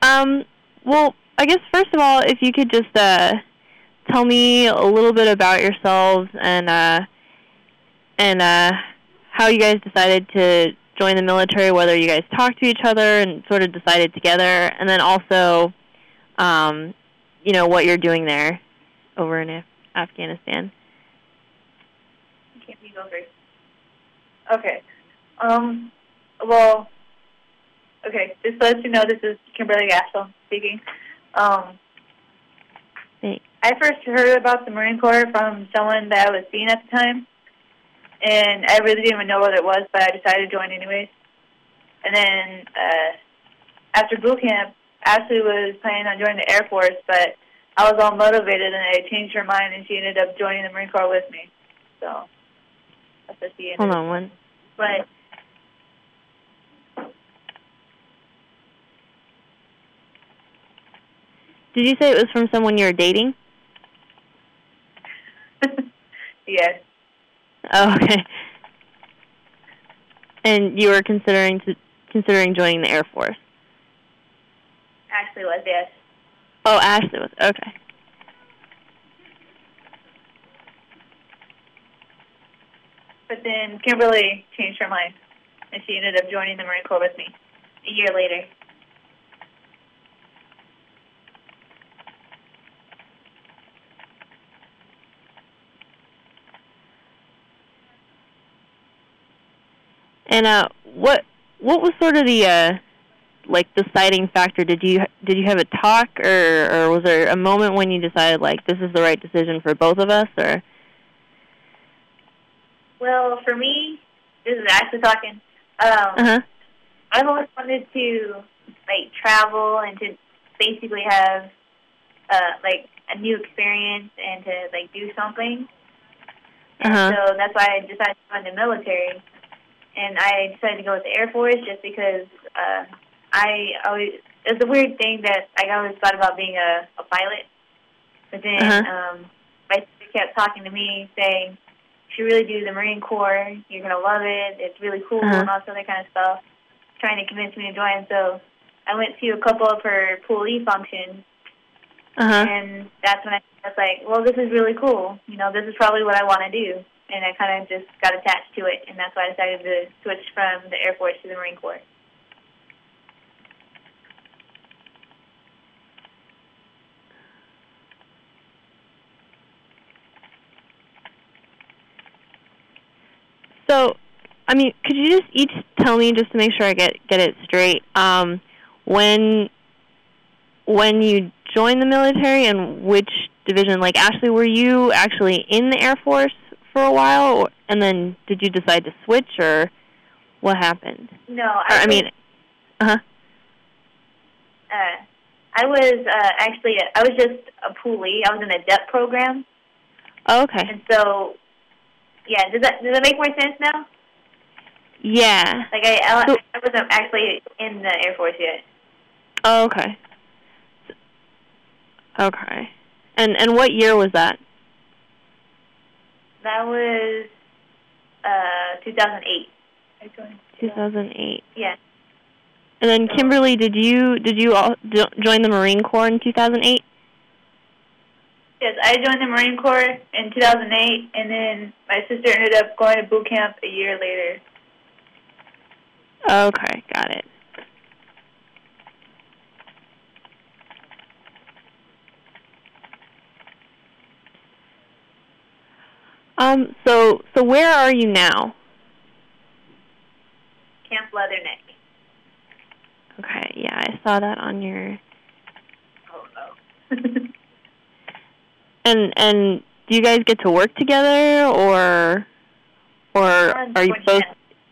Well, I guess first of all, if you could just tell me a little bit about yourselves and how you guys decided to join the military, whether you guys talked to each other and sort of decided together, and then also, what you're doing there over in Afghanistan. Can't be go first. Okay. Well, okay, just to let you know, this is Kimberly Gaston speaking. Thanks. I first heard about the Marine Corps from someone that I was seeing at the time, and I really didn't even know what it was, but I decided to join anyways. And then after boot camp, Ashley was planning on joining the Air Force, but I was all motivated, and I changed her mind, and she ended up joining the Marine Corps with me. So that's what she ended up. Hold on one. But did you say it was from someone you were dating? yes. Oh, okay. And you were considering joining the Air Force? Ashley was, yes. Oh, Ashley was. Okay. But then Kimberly changed her mind, and she ended up joining the Marine Corps with me a year later. And what was sort of the deciding factor? Did you have a talk, or was there a moment when you decided this is the right decision for both of us, or? Well, for me, this is Ashley talking. I've always wanted to travel and to basically have a new experience and to do something. And so that's why I decided to join the military. And I decided to go with the Air Force just because it's a weird thing that I always thought about being a pilot. But then my sister kept talking to me saying, you should really do the Marine Corps. You're going to love it. It's really cool and all this other kind of stuff, trying to convince me to join. So I went to a couple of her Pool E functions, and that's when I was like, well, this is really cool. This is probably what I want to do. And I kind of just got attached to it, and that's why I decided to switch from the Air Force to the Marine Corps. So, could you just each tell me, just to make sure I get it straight, when you joined the military and which division? Ashley, were you actually in the Air Force for a while, and then did you decide to switch, or what happened? No, I was just a poolee. I was in a DEP program. Oh, okay. And so, yeah, does that make more sense now? Yeah. I wasn't actually in the Air Force yet. Oh, okay. Okay. And what year was that? That was 2008. 2008. Yeah. And then Kimberly, did you join the Marine Corps in 2008? Yes, I joined the Marine Corps in 2008, and then my sister ended up going to boot camp a year later. Okay, got it. So where are you now? Camp Leatherneck. Okay, yeah, I saw that on your... Oh, no. And do you guys get to work together, or are you both...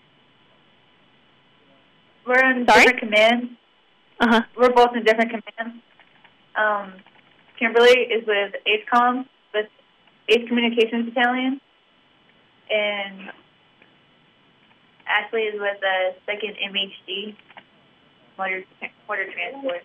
We're in different commands. We're both in different commands. Kimberly is with ACECOM, with 8th Communications Battalion, and Ashley is with the 2nd MHD, Motor Transport.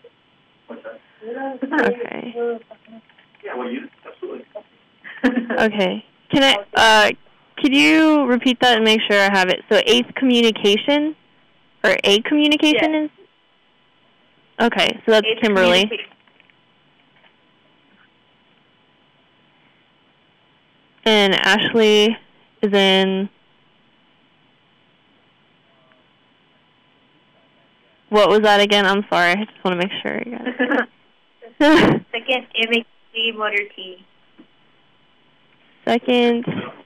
Okay. Yeah, well, absolutely. Okay. Could you repeat that and make sure I have it? So 8th Communication, or A Communication yes. is? Okay, so that's Kimberly. And Ashley is in... What was that again? I'm sorry. I just want to make sure I got it. Second, MHC Motor T. Second,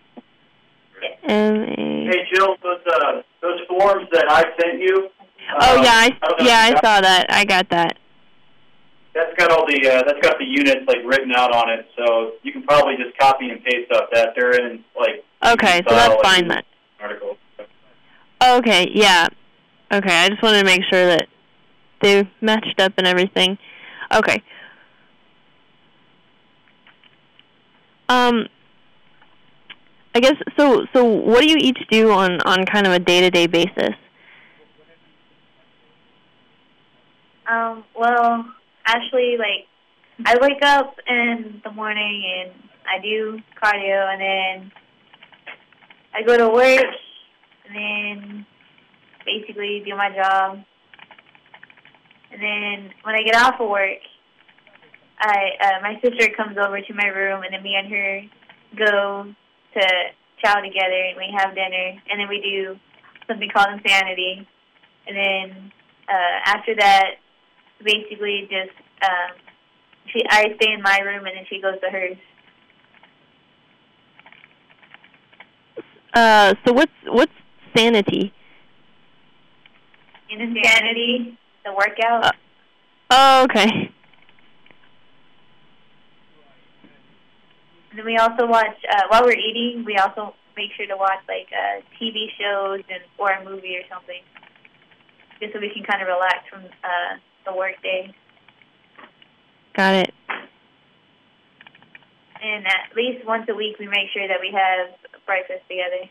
Hey, Jill, those forms that I sent you. Oh yeah, I saw that. I got that. That's got all the that's got the units like written out on it, so you can probably just copy and paste off that. They're in like. Okay, so that's fine then. Article. Okay, yeah. Okay, I just wanted to make sure that they matched up and everything. Okay. I guess so. What do you each do on kind of a day-to-day basis? Well, Ashley, like, I wake up in the morning and I do cardio, and then I go to work, and then basically do my job. And then when I get off of work, my sister comes over to my room, and then me and her go to chow together, and we have dinner, and then we do something called Insanity. And then after that, basically just I stay in my room, and then she goes to hers. So what's Sanity? Insanity, the workout. Oh, okay. And then we also watch, while we're eating, we also make sure to watch, like, TV shows or a movie or something, just so we can kind of relax from the work day. Got it. And at least once a week, we make sure that we have breakfast together.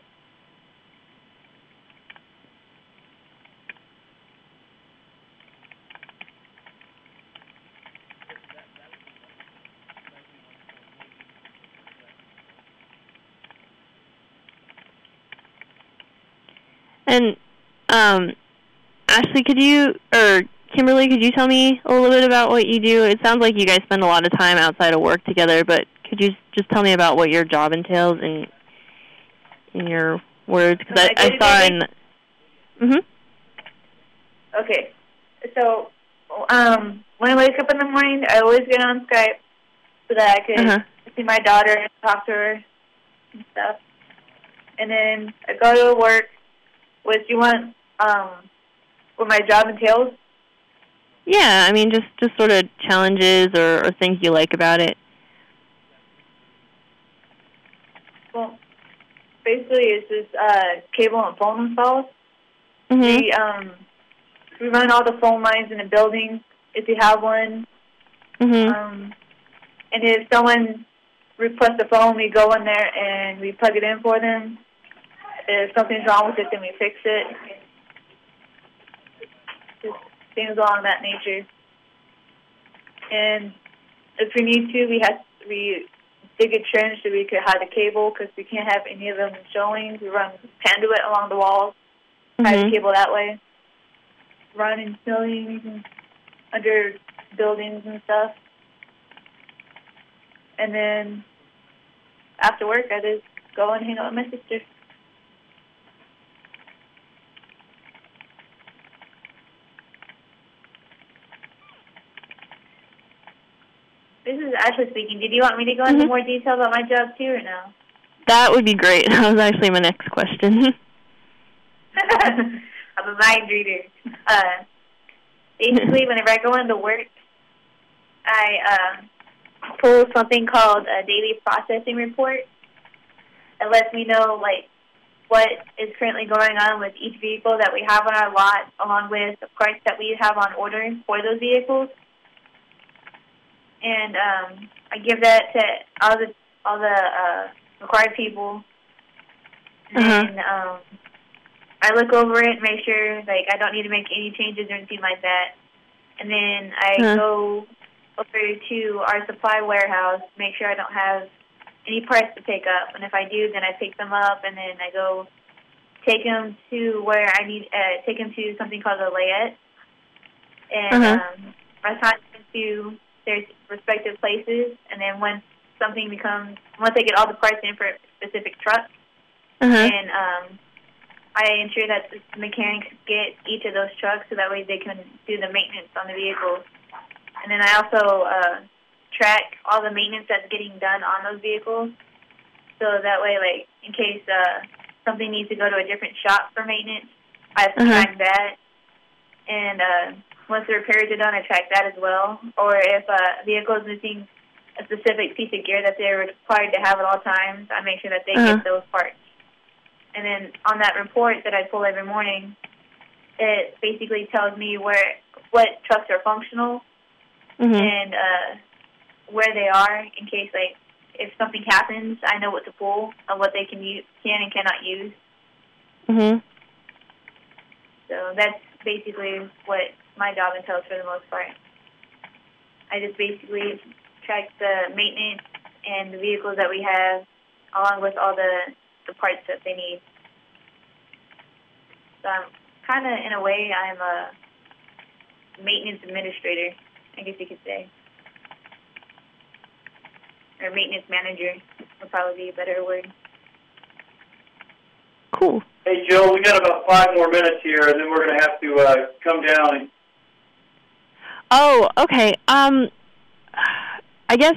And Ashley, Kimberly, could you tell me a little bit about what you do? It sounds like you guys spend a lot of time outside of work together, but could you just tell me about what your job entails in your words? Because I saw in... Okay. So when I wake up in the morning, I always get on Skype so that I could see my daughter and talk to her and stuff. And then I go to work. What do you want? What my job entails? Yeah, I mean, just sort of challenges or things you like about it. Well, basically, it's just cable and phone installs. We run all the phone lines in the building if you have one. And if someone requests a phone, we go in there and we plug it in for them. If something's wrong with it, then we fix it. Just things along that nature. And if we need to, we dig a trench so we could hide the cable because we can't have any of them showing. We run conduit along the walls, hide the cable that way. Run in buildings and under buildings and stuff. And then after work, I just go and hang out with my sister. This is Ashley speaking. Did you want me to go into more detail about my job too, or no? That would be great. That was actually my next question. I'm a mind reader. Basically, whenever I go into work, I pull something called a daily processing report. It lets me know, like, what is currently going on with each vehicle that we have on our lot, along with the price that we have on order for those vehicles. And I give that to all the required people. And then I look over it and make sure, like, I don't need to make any changes or anything like that. And then I go over to our supply warehouse, make sure I don't have any parts to pick up. And if I do, then I pick them up, and then I go take them to where I need, take them to something called a layette. and are assigned to their respective places. And then once they get all the parts in for a specific truck, and I ensure that the mechanics get each of those trucks so that way they can do the maintenance on the vehicles. And then I also track all the maintenance that's getting done on those vehicles. So that way, like, in case something needs to go to a different shop for maintenance, I have to track that. And once the repairs are done, I track that as well. Or if a vehicle is missing a specific piece of gear that they're required to have at all times, I make sure that they get those parts. And then on that report that I pull every morning, it basically tells me what trucks are functional and where they are in case, like, if something happens, I know what to pull and what they can and cannot use. So that's basically what my job entails for the most part. I just basically track the maintenance and the vehicles that we have, along with all the parts that they need. So I'm kind of, in a way, I'm a maintenance administrator, I guess you could say. Or maintenance manager would probably be a better word. Cool. Hey, Jill, we got about 5 more minutes here, and then we're going to have to come down. Oh, okay. I guess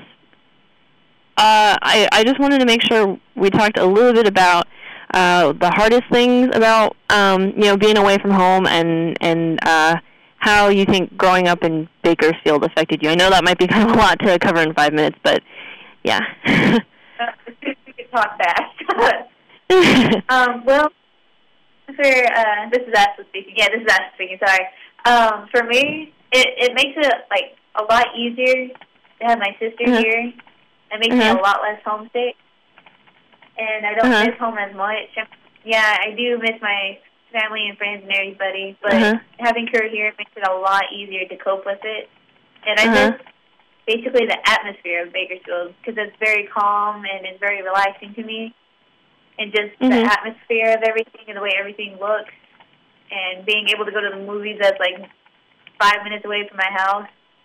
I just wanted to make sure we talked a little bit about the hardest things about being away from home and how you think growing up in Bakersfield affected you. I know that might be kind of a lot to cover in 5 minutes, but yeah. We could talk fast. Well, this is Ashley speaking. Yeah, this is Ashley speaking. Sorry. For me, it makes it like a lot easier to have my sister here. It makes me a lot less homesick, and I don't miss home as much. Yeah, I do miss my family and friends and everybody, but having her here makes it a lot easier to cope with it. And I miss basically the atmosphere of Bakersfield because it's very calm and it's very relaxing to me. And just the atmosphere of everything and the way everything looks, and being able to go to the movies that's like 5 minutes away from my house.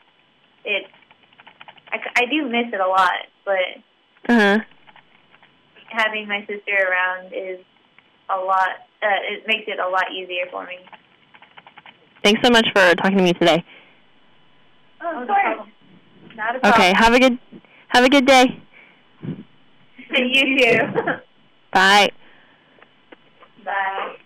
I do miss it a lot, but having my sister around is a lot. It makes it a lot easier for me. Thanks so much for talking to me today. Oh, no problem. Not a problem. Okay, have a good day. You too. Bye. Bye.